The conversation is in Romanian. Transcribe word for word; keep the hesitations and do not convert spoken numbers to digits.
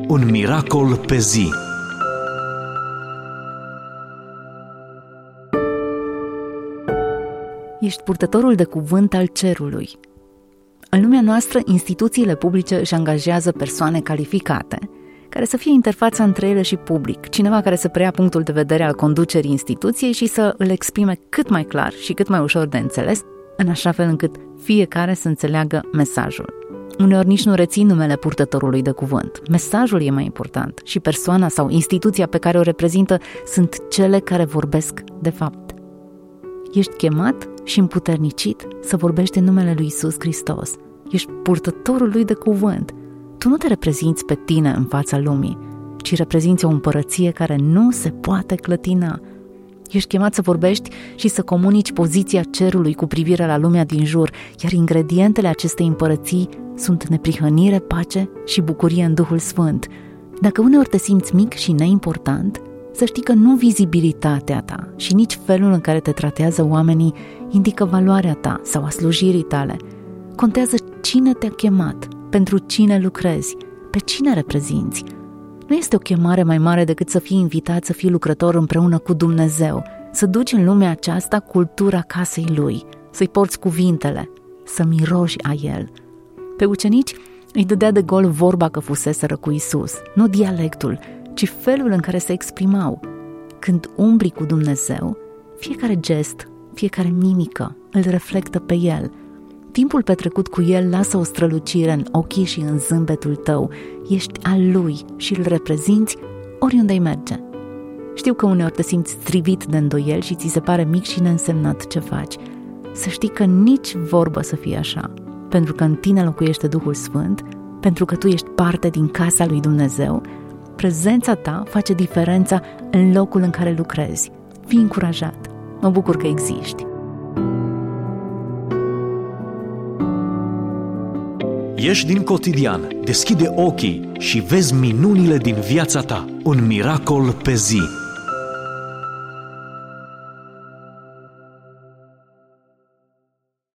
Un miracol pe zi. Ești purtătorul de cuvânt al cerului. În lumea noastră, instituțiile publice își angajează persoane calificate, care să fie interfața între ele și public, cineva care să preia punctul de vedere al conducerii instituției și să îl exprime cât mai clar și cât mai ușor de înțeles, în așa fel încât fiecare să înțeleagă mesajul. Uneori nici nu rețin numele purtătorului de cuvânt. Mesajul e mai important și persoana sau instituția pe care o reprezintă sunt cele care vorbesc de fapt. Ești chemat și împuternicit să vorbești în numele lui Iisus Hristos. Ești purtătorul lui de cuvânt. Tu nu te reprezinți pe tine în fața lumii, ci reprezinți o împărăție care nu se poate clătina. Ești chemat să vorbești și să comunici poziția cerului cu privire la lumea din jur, iar ingredientele acestei împărății sunt neprihănire, pace și bucurie în Duhul Sfânt. Dacă uneori te simți mic și neimportant, să știi că nu vizibilitatea ta și nici felul în care te tratează oamenii indică valoarea ta sau a slujirii tale. Contează cine te-a chemat, pentru cine lucrezi, pe cine reprezinți. Nu este o chemare mai mare decât să fii invitat să fii lucrător împreună cu Dumnezeu, să duci în lumea aceasta cultura casei Lui, să-i porți cuvintele, să miroși a El. Pe ucenici îi dădea de gol vorba că fuseseră cu Isus, nu dialectul, ci felul în care se exprimau. Când umbli cu Dumnezeu, fiecare gest, fiecare mimică îl reflectă pe El. Timpul petrecut cu El lasă o strălucire în ochii și în zâmbetul tău. Ești al Lui și îl reprezinți oriunde-i merge. Știu că uneori te simți strivit de îndoieli și ți se pare mic și neînsemnat ce faci. Să știi că nici vorbă să fie așa, pentru că în tine locuiește Duhul Sfânt, pentru că tu ești parte din casa lui Dumnezeu. Prezența ta face diferența în locul în care lucrezi. Fii încurajat. Mă bucur că existi. Ieși din cotidian, deschide ochii și vezi minunile din viața ta. Un miracol pe zi.